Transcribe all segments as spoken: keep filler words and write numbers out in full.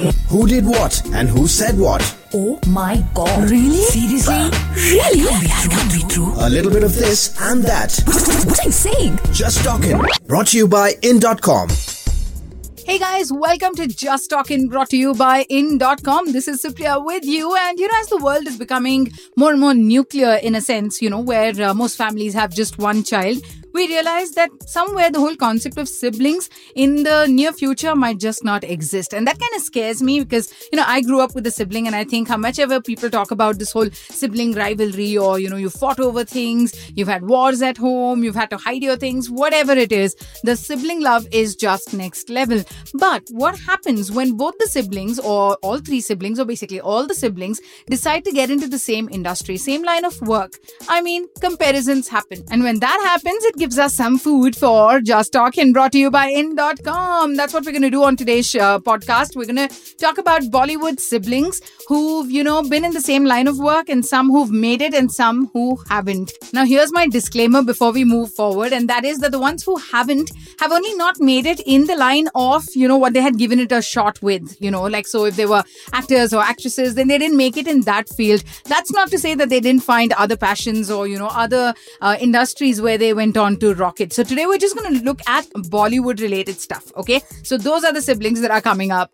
Who did what and who said what? Oh my god. Really? Seriously? Really? That can't be true. A little bit of this and that. What are you saying? Just Talking. Brought to you by in dot com. Hey guys, welcome to Just Talking, brought to you by in dot com. This is Supriya with you. And you know, as the world is becoming more and more nuclear in a sense, you know, where uh, most families have just one child, we realize that somewhere the whole concept of siblings in the near future might just not exist. And that kind of scares me because, you know, I grew up with a sibling, and I think how much ever people talk about this whole sibling rivalry, or, you know, you fought over things, you've had wars at home, you've had to hide your things, whatever it is, the sibling love is just next level. But what happens when both the siblings, or all three siblings, or basically all the siblings, decide to get into the same industry, same line of work? I mean, comparisons happen. And when that happens, it gives us some food for Just Talking, brought to you by in dot com. That's what we're going to do on today's uh, podcast. We're going to talk about Bollywood siblings who've, you know, been in the same line of work, and some who've made it and some who haven't. Now, here's my disclaimer before we move forward, and that is that the ones who haven't have only not made it in the line of, you know, what they had given it a shot with, you know, like, so if they were actors or actresses, then they didn't make it in that field. That's not to say that they didn't find other passions or, you know, other uh, industries where they went on to rock it. So today we're just going to look at Bollywood related stuff, okay? So those are the siblings that are coming up.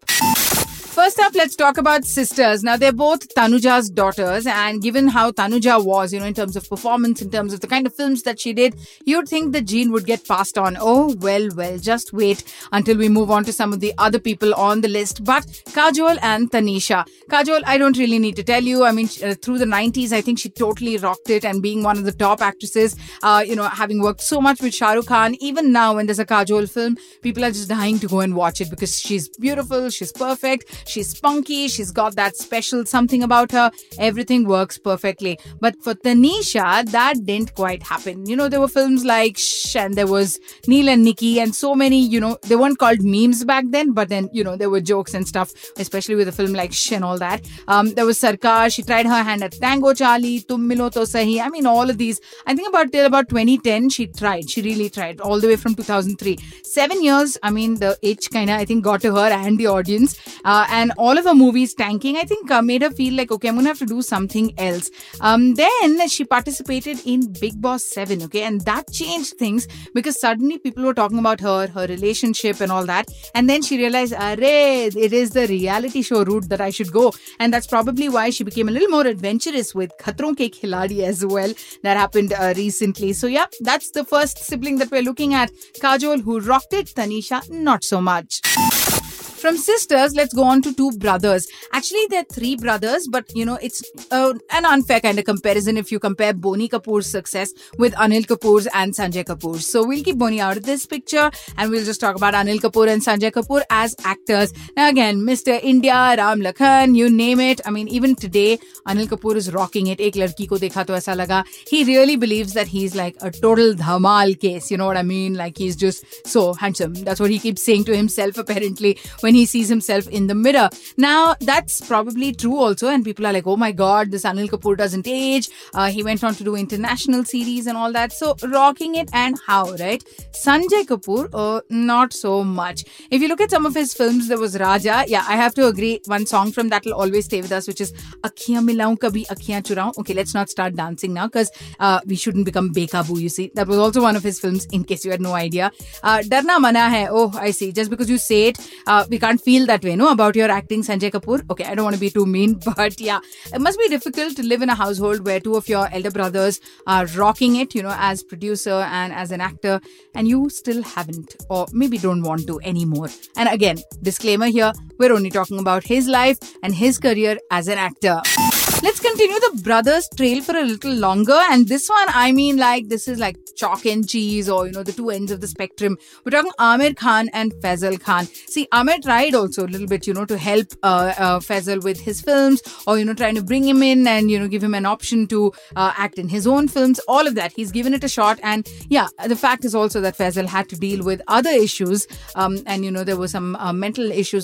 First up, let's talk about sisters. Now, they're both Tanuja's daughters, and given how Tanuja was, you know, in terms of performance, in terms of the kind of films that she did, you'd think the gene would get passed on. Oh, well, well, just wait until we move on to some of the other people on the list. But Kajol and Tanisha. Kajol, I don't really need to tell you. I mean, uh, through the nineties, I think she totally rocked it, and being one of the top actresses, uh, you know, having worked so much with Shah Rukh Khan, even now when there's a Kajol film, people are just dying to go and watch it because she's beautiful, she's perfect. She's spunky, she's got that special something about her. Everything works perfectly. But for Tanisha, that didn't quite happen. You know, there were films like Shh, and there was Neil and Nikki, and so many, you know, they weren't called memes back then, but then, you know, there were jokes and stuff, especially with a film like Shh and all that. Um, there was Sarkar. She tried her hand at Tango Charlie, Tum Milo To Sahi. I mean, all of these. I think about till about twenty ten, she tried. She really tried, all the way from two thousand three. Seven years, I mean, the itch kind of, I think, got to her and the audience. Uh, and all of her movies tanking, I think, uh, made her feel like, okay, I'm going to have to do something else. Um, then she participated in Big Boss seven, okay, and that changed things because suddenly people were talking about her, her relationship and all that. And then she realized, array, it is the reality show route that I should go. And that's probably why she became a little more adventurous with Khatron Ke Khiladi as well. That happened uh, recently. So yeah, that's the first sibling that we're looking at. Kajol, who rocked it. Tanisha, not so much. From sisters, let's go on to two brothers. Actually, they're three brothers, but, you know, it's uh, an unfair kind of comparison if you compare Boney Kapoor's success with Anil Kapoor's and Sanjay Kapoor's. So we'll keep Boney out of this picture, and we'll just talk about Anil Kapoor and Sanjay Kapoor as actors. Now again, Mister India, Ram Lakhan, you name it. I mean, even today, Anil Kapoor is rocking it. Ek ladki ko dekha to aisa laga. He really believes that he's like a total dhamal case. You know what I mean? Like, he's just so handsome. That's what he keeps saying to himself, apparently, when he sees himself in the mirror. Now, that's probably true also, and people are like, oh my god, this Anil Kapoor doesn't age. Uh, he went on to do international series and all that. So, rocking it, and how, right? Sanjay Kapoor, uh, not so much. If you look at some of his films, there was Raja. Yeah, I have to agree. One song from that will always stay with us, which is Akhiyan Milaun Kabhi Akhiyan Churaun. Okay, let's not start dancing now, because uh, we shouldn't become bekabu, you see. That was also one of his films, in case you had no idea. Uh, Darna Mana Hai. Oh, I see. Just because you say it, uh, we can't feel that way, no, about your acting, Sanjay Kapoor. Okay, I don't want to be too mean, but yeah, it must be difficult to live in a household where two of your elder brothers are rocking it, you know, as producer and as an actor, and you still haven't, or maybe don't want to anymore. And again, disclaimer here, we're only talking about his life and his career as an actor. Let's continue the brothers' trail for a little longer. And this one, I mean, like, this is like chalk and cheese, or, you know, the two ends of the spectrum. We're talking Aamir Khan and Faizal Khan. See, Aamir tried also a little bit, you know, to help uh, uh, Faizal with his films, or, you know, trying to bring him in and, you know, give him an option to uh, act in his own films. All of that. He's given it a shot. And yeah, the fact is also that Faizal had to deal with other issues. Um, and, you know, there were some uh, mental issues that he had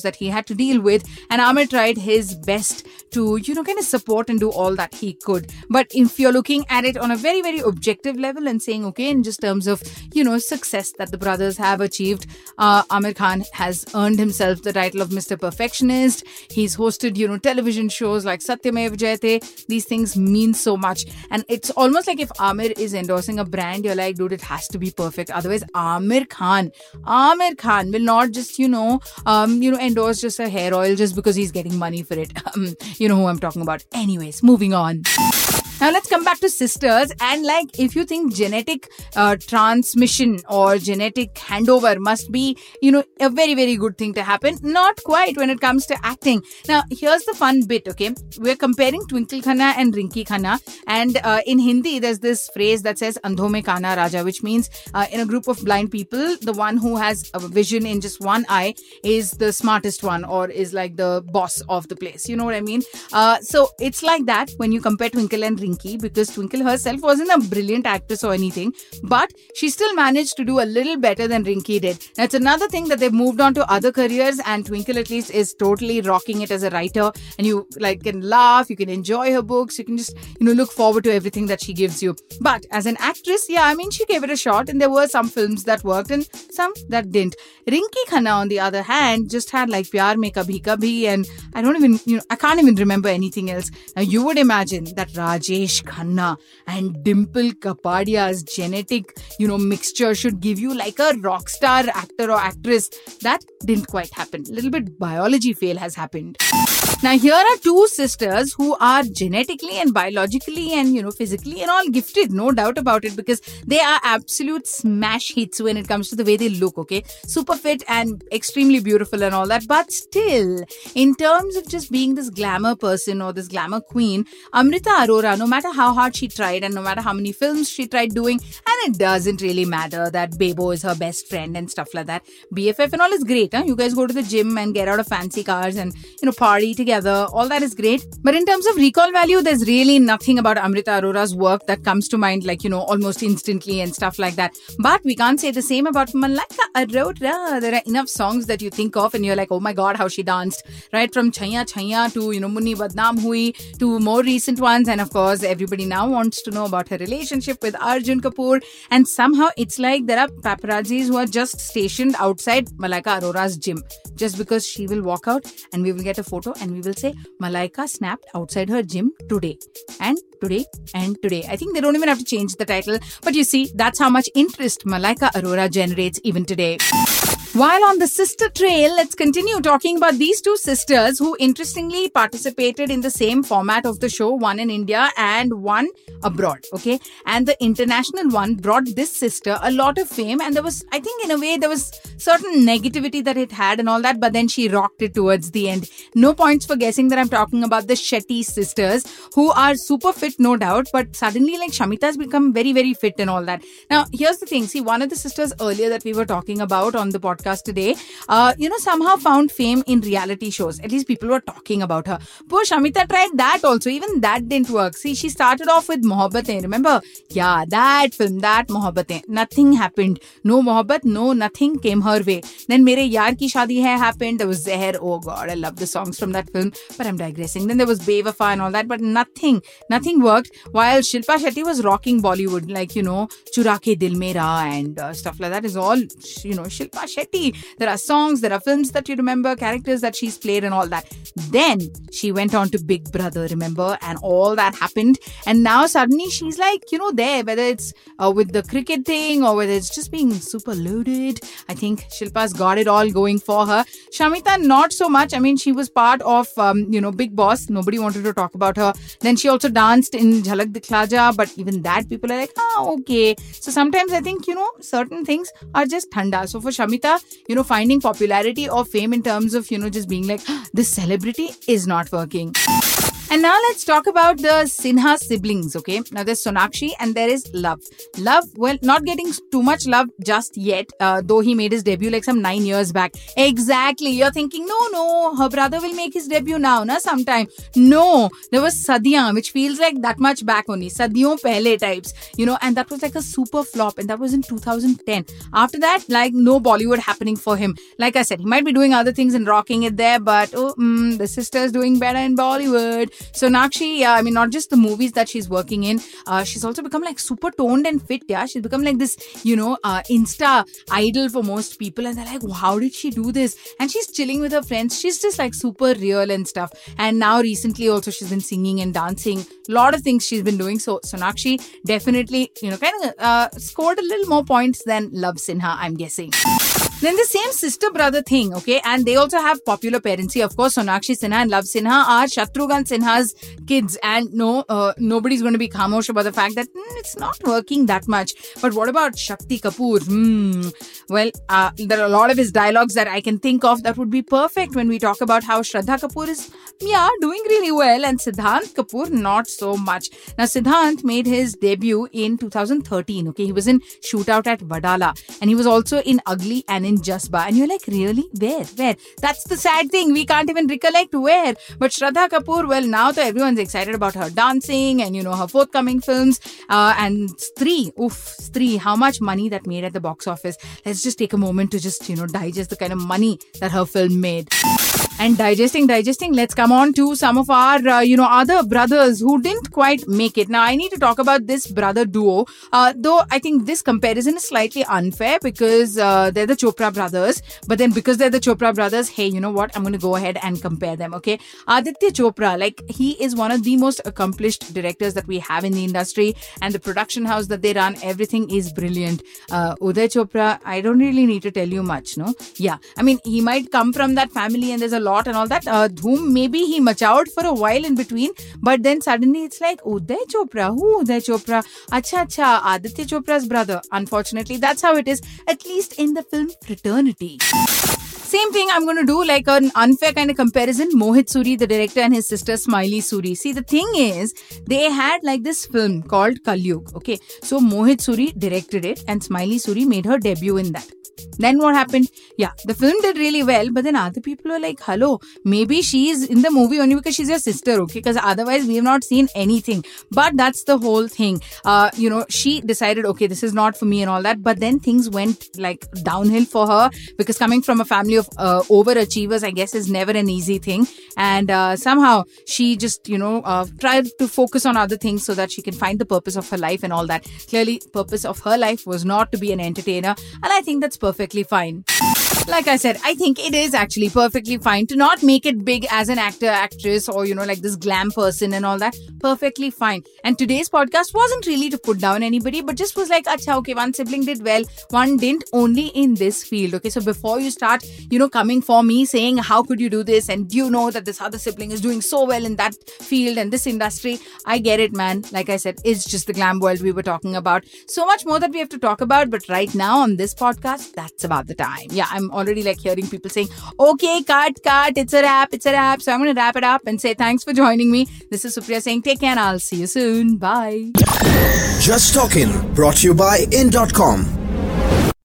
had to deal with. And Aamir tried his best to, you know, kind of support and do all that he could. But if you're looking at it on a very, very objective level and saying, okay, in just terms of, you know, success that the brothers have achieved, uh, Aamir Khan has earned himself the title of Mister Perfectionist. He's hosted, you know, television shows like Satyamev Jayate. These things mean so much. And it's almost like if Aamir is endorsing a brand, you're like, dude, it has to be perfect. Otherwise, Aamir Khan, Aamir Khan will not just, you know, um, you know, endorse just a hair oil just because he's getting money for it. Um, you know who I'm talking about. Anyways, moving on. Now let's come back to sisters, and like if you think genetic uh, transmission or genetic handover must be, you know, a very, very good thing to happen, not quite when it comes to acting. Now here's the fun bit, okay? We're comparing Twinkle Khanna and Rinki Khanna, and uh, in Hindi there's this phrase that says Andho mein Kana Raja, which means uh, in a group of blind people, the one who has a vision in just one eye is the smartest one or is like the boss of the place. You know what I mean? Uh, so it's like that when you compare Twinkle and Rinki, because Twinkle herself wasn't a brilliant actress or anything, but she still managed to do a little better than Rinki did. That's another thing that they've moved on to other careers, and Twinkle at least is totally rocking it as a writer, and you like can laugh, you can enjoy her books, you can just, you know, look forward to everything that she gives you. But as an actress, yeah, I mean, she gave it a shot, and there were some films that worked and some that didn't. Rinki Khanna, on the other hand, just had like Pyar Mein Kabhi Kabhi, and I don't even, you know, I can't even remember anything else. Now you would imagine that Rajesh Khanna and Dimple Kapadia's genetic, you know, mixture should give you like a rock star actor or actress. That didn't quite happen. A little bit biology fail has happened. Now here are two sisters who are genetically and biologically and, you know, physically and all gifted, no doubt about it, because they are absolute smash hits when it comes to the way they look, okay? Super fit and extremely beautiful and all that. But still, in terms of just being this glamour person or this glamour queen, Amrita Arora, no matter how hard she tried and no matter how many films she tried doing, and it doesn't really matter that Bebo is her best friend and stuff like that. B F F and all is great, huh? You guys go to the gym and get out of fancy cars and, you know, party together. All that is great. But in terms of recall value, there's really nothing about Amrita Arora's work that comes to mind, like, you know, almost instantly and stuff like that. But we can't say the same about Malaika Arora. There are enough songs that you think of and you're like, oh my God, how she danced. Right? From Chaiya Chaiya to, you know, Munni Badnaam Hui to more recent ones. And of course, everybody now wants to know about her relationship with Arjun Kapoor. And somehow it's like there are paparazzis who are just stationed outside Malaika Arora's gym just because she will walk out and we will get a photo and we will say Malaika snapped outside her gym today and today and today. I think they don't even have to change the title, but you see, that's how much interest Malaika Arora generates even today. While on the sister trail, let's continue talking about these two sisters who interestingly participated in the same format of the show, one in India and one abroad, okay? And the international one brought this sister a lot of fame, and there was, I think in a way, there was certain negativity that it had and all that, but then she rocked it towards the end. No points for guessing that I'm talking about the Shetty sisters, who are super fit, no doubt, but suddenly like Shamita has become very, very fit and all that. Now, here's the thing. See, one of the sisters earlier that we were talking about on the podcast today, uh, you know, somehow found fame in reality shows. At least people were talking about her. Poor Shamita tried that also. Even that didn't work. See, she started off with Mohabbatein. Remember? Yeah, that film, that Mohabbatein. Nothing happened. No Mohabbat, no nothing came her way. Then Mere Yaar Ki Shaadi Hai happened. There was Zeher. Oh God, I love the songs from that film. But I'm digressing. Then there was Bewafa and all that. But nothing, nothing worked. While Shilpa Shetty was rocking Bollywood, like, you know, Chura Ke Dil Mera and uh, stuff like that is all, you know, Shilpa Shetty. There are songs, there are films that you remember, characters that she's played and all that. Then she went on to Big Brother, remember? And all that happened. And now suddenly she's like, you know, there, whether it's uh, with the cricket thing or whether it's just being super loaded. I think Shilpa's got it all going for her. Shamita, not so much. I mean, she was part of, um, you know, Big Boss. Nobody wanted to talk about her. Then she also danced in Jhalak Dikhla Ja, but even that people are like, ah, okay. So sometimes I think, you know, certain things are just thanda. So for Shamita, you know, finding popularity or fame in terms of, you know, just being like, this celebrity is not working. And now let's talk about the Sinha siblings, okay? Now there's Sonakshi and there is Love. Love, well, not getting too much love just yet, uh, though he made his debut like some nine years back. Exactly. You're thinking, no, no, her brother will make his debut now, na, sometime. No, there was Sadiyan, which feels like that much back only. Sadiyon pehle types, you know, and that was like a super flop, and that was in two thousand ten. After that, like, no Bollywood happening for him. Like I said, he might be doing other things and rocking it there, but oh, mm, the sister's doing better in Bollywood. Sonakshi, yeah, I mean, not just the movies that she's working in, uh, she's also become like super toned and fit, yeah. She's become like this, you know, uh, Insta idol for most people, and they're like, wow, how did she do this? And she's chilling with her friends. She's just like super real and stuff. And now recently also she's been singing and dancing. A lot of things she's been doing. So Sonakshi definitely, you know, kind of uh, scored a little more points than Love Sinha, I'm guessing. Then the same sister-brother thing, okay? And they also have popular parents. See, of course, Sonakshi Sinha and Love Sinha are Shatrughan Sinha's kids. And no, uh, nobody's going to be khamosh about the fact that mm, it's not working that much. But what about Shakti Kapoor? Hmm. Well, uh, there are a lot of his dialogues that I can think of that would be perfect when we talk about how Shraddha Kapoor is, yeah, doing really well. And Siddhant Kapoor, not so much. Now, Siddhant made his debut in two thousand thirteen, okay? He was in Shootout at Wadala. And he was also in Ugly and in Jasba. And you're like, really? Where? Where? That's the sad thing. We can't even recollect where. But Shraddha Kapoor, well, now that everyone's excited about her dancing and, you know, her forthcoming films. Uh, and Stree, oof, Stree, how much money that made at the box office. Let's just take a moment to just, you know, digest the kind of money that her film made. And digesting, digesting, let's come on to some of our, uh, you know, other brothers who didn't quite make it. Now, I need to talk about this brother duo, uh, though I think this comparison is slightly unfair because uh, they're the Chopra brothers. But then because they're the Chopra brothers, hey, you know what? I'm going to go ahead and compare them, okay? Aditya Chopra, like, he is one of the most accomplished directors that we have in the industry. And the production house that they run, everything is brilliant. Uh, Uday Chopra, I don't really need to tell you much, no? Yeah, I mean, he might come from that family and there's a lot and all that. Uh, Dhoom, maybe he matured for a while in between, but then suddenly it's like, Uday Chopra, who Uday Chopra? Acha, acha, Aditya Chopra's brother. Unfortunately, that's how it is, at least in the film Fraternity. Same thing I'm going to do, like an unfair kind of comparison. Mohit Suri, the director, and his sister Smiley Suri. See, the thing is, they had like this film called Kalyug. Okay, so Mohit Suri directed it and Smiley Suri made her debut in that. Then what happened? Yeah, the film did really well, but then other people are like, hello, maybe she's in the movie only because she's your sister, okay? Because otherwise we have not seen anything. But that's the whole thing. Uh, you know, she decided, okay, this is not for me and all that. But then things went like downhill for her because coming from a family of uh, overachievers, I guess, is never an easy thing. And uh, somehow she just, you know, uh, tried to focus on other things so that she can find the purpose of her life and all that. Clearly, purpose of her life was not to be an entertainer. And I think that's perfectly fine. Like I said, I think it is actually perfectly fine to not make it big as an actor, actress, or, you know, like this glam person and all that. Perfectly fine. And today's podcast wasn't really to put down anybody, but just was like, acha, okay, one sibling did well, one didn't, only in this field. Okay, so before you start, you know, coming for me saying, how could you do this? And do you know that this other sibling is doing so well in that field and this industry? I get it, man. Like I said, it's just the glam world we were talking about. So much more that we have to talk about, but right now on this podcast, that's about the time. Yeah, I'm already like hearing people saying, okay, cut, cut, it's a wrap, it's a wrap. So I'm going to wrap it up and say thanks for joining me. This is Supriya saying take care and I'll see you soon. Bye. Just Talking, brought to you by in dot com.